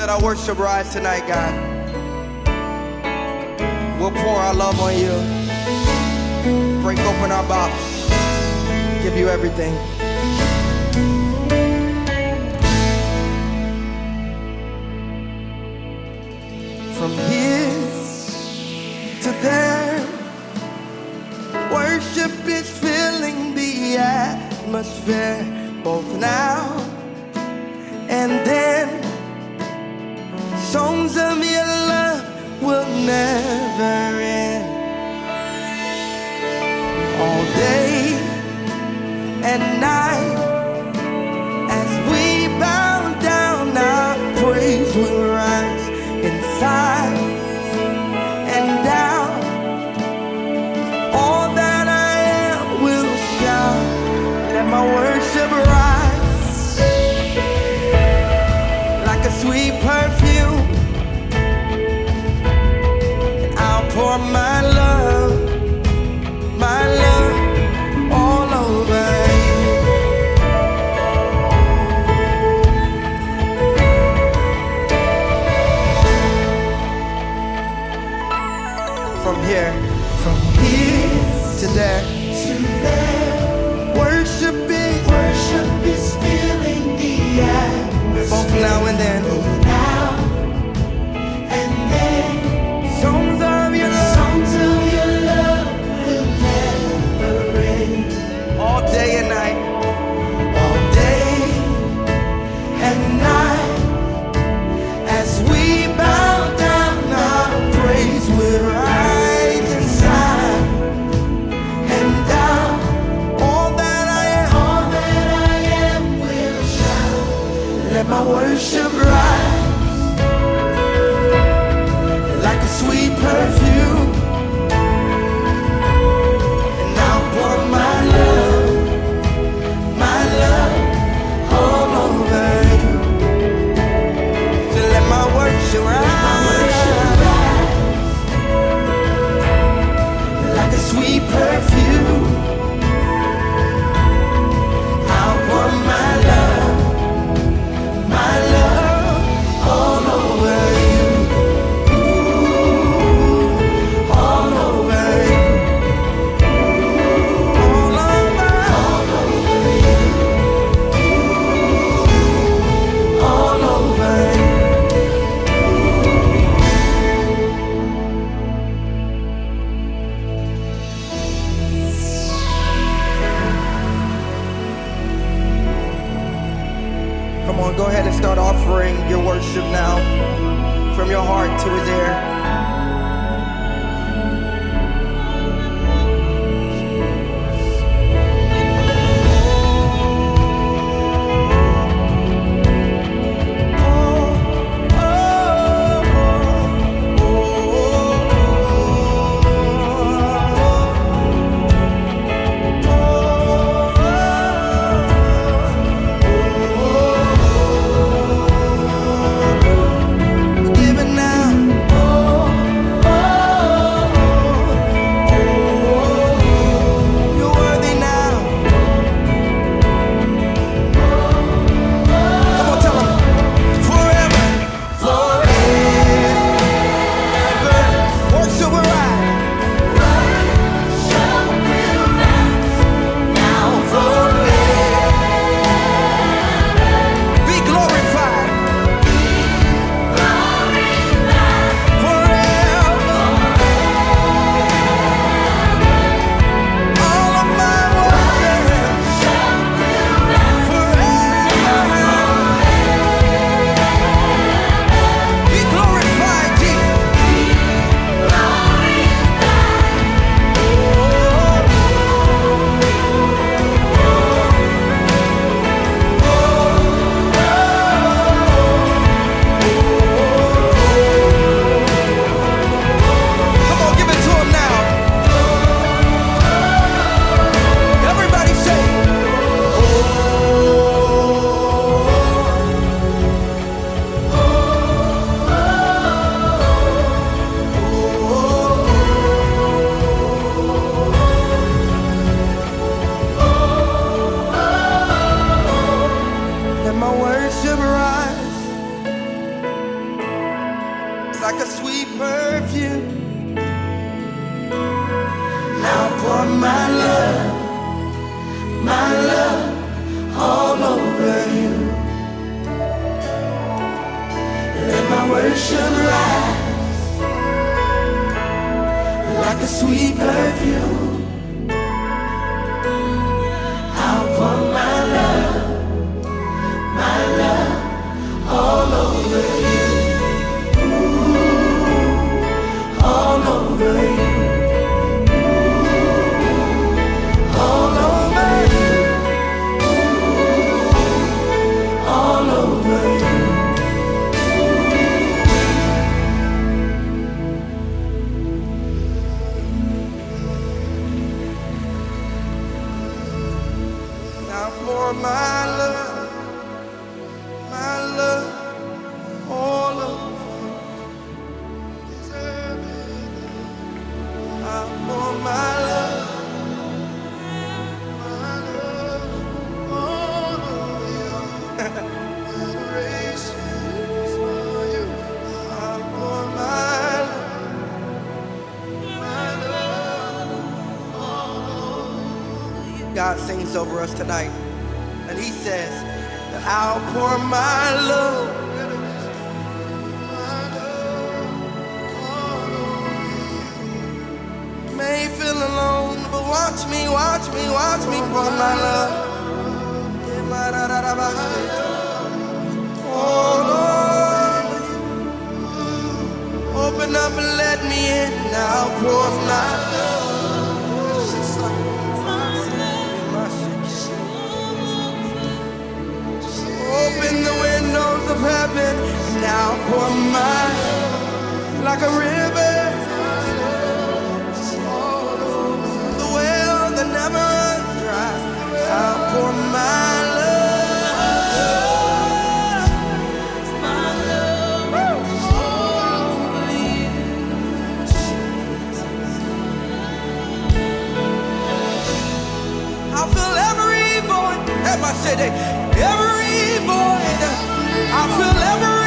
Let our worship rise tonight, God. We'll pour our love on you. Break open our box. Give you everything. From here to there, worship is filling the atmosphere, both now and then. Songs of your love will never end. All day and night, as we bow down, our praise will rise inside and down. All that I am will shout. Let my worship rise like a sweet perfume. And I'll pour my love all over you. From here to there, worship is filling the atmosphere, both now and then. Songs of your love will never end. All day and night, all day and night, as we bow down, our praise will rise inside and down. All that I am will shout. Let my worship rise like a sweet perfume. And I'll pour my love all over you. So let my worship rise like a sweet perfume. I'll pour my love all over you. All over you. All over you. All over you. Come on, go ahead and start offering your worship now, from your heart to his ear. Give it now. pour my love, all over you. Deserve it. I'll pour my love, all over you. Adorations for you. I'll pour my love, all over you. God sings over us tonight, and he says that I'll pour my love. May feel alone, but watch me pour my love. All over you. Open up and let me in. Now pour my love. Open the windows of heaven. Now pour my love like a river. Never run dry. I'll pour my love, all over you. I'll fill every void. Everybody say that. Every void. I'll fill every